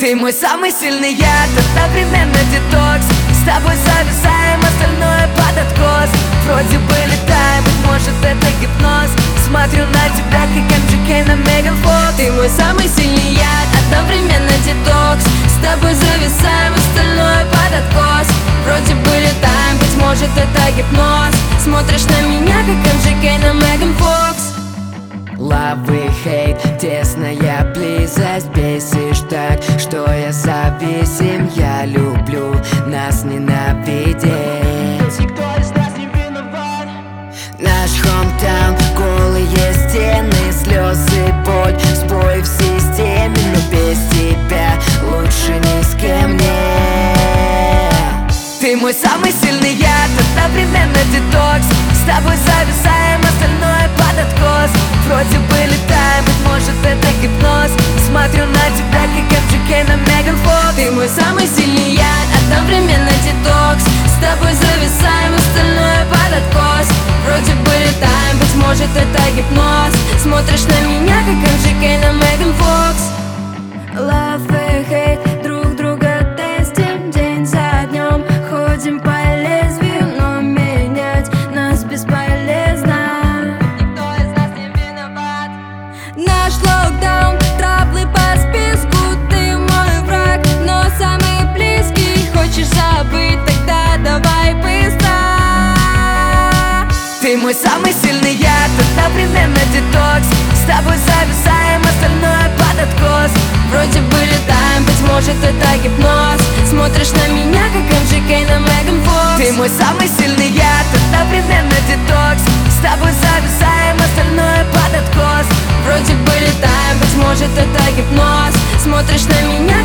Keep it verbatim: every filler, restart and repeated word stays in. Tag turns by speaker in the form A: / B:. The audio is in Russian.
A: Ты мой самый сильный яд, одновременно детокс. С тобой зависаем, остальное под откос. Вроде бы летаем, быть может это гипноз. Смотрю на тебя, как эм джи кей на Меган Фокс.
B: Ты мой самый сильный яд, одновременно детокс. С тобой зависаем, остальное под откос. Вроде бы летаем, быть может это гипноз. Смотришь на меня, как эм джи кей на Меган Фокс.
A: Love и hate, тесная близость. Бесишь так, что я зависим. Я люблю нас ненавидеть.
B: Никто из нас не виноват.
A: Наш hometown, голые стены, слезы, боль, сбой в системе. Но без тебя лучше ни с кем нет. Ты мой самый сильный яд, одновременно детокс. С тобой зависаем, остальное под откос. Вроде бы летаем, быть может это гипноз. Смотрю на тебя, как эм джи кей на Меган Фокс.
B: Ты мой самый сильный яд, одновременно детокс. С тобой зависаем, остальное под откос. Вроде бы летаем, быть может это гипноз. Смотришь на меня, как эм джи кей на Меган Фокс. Love и hate, друг друга тестим день за днем. Ходим по лезвию, но менять нас бесполезно. Никто из нас не виноват. Наш локдаун, траблы по списку. Ты мой враг, но самый близкий. Хочешь забыть, тогда давай быстро.
A: Ты мой самый сильный яд, одновременно детокс. С тобой зависаем, остальное под откос.
B: Вроде бы летаем, быть может это гипноз. Смотришь на меня, как эм джи кей на Меган Фокс.
A: Ты мой самый сильный яд, одновременно детокс. С тобой зависаем, остальное под откос.
B: Вроде бы летаем, быть может это гипноз. Смотришь на меня,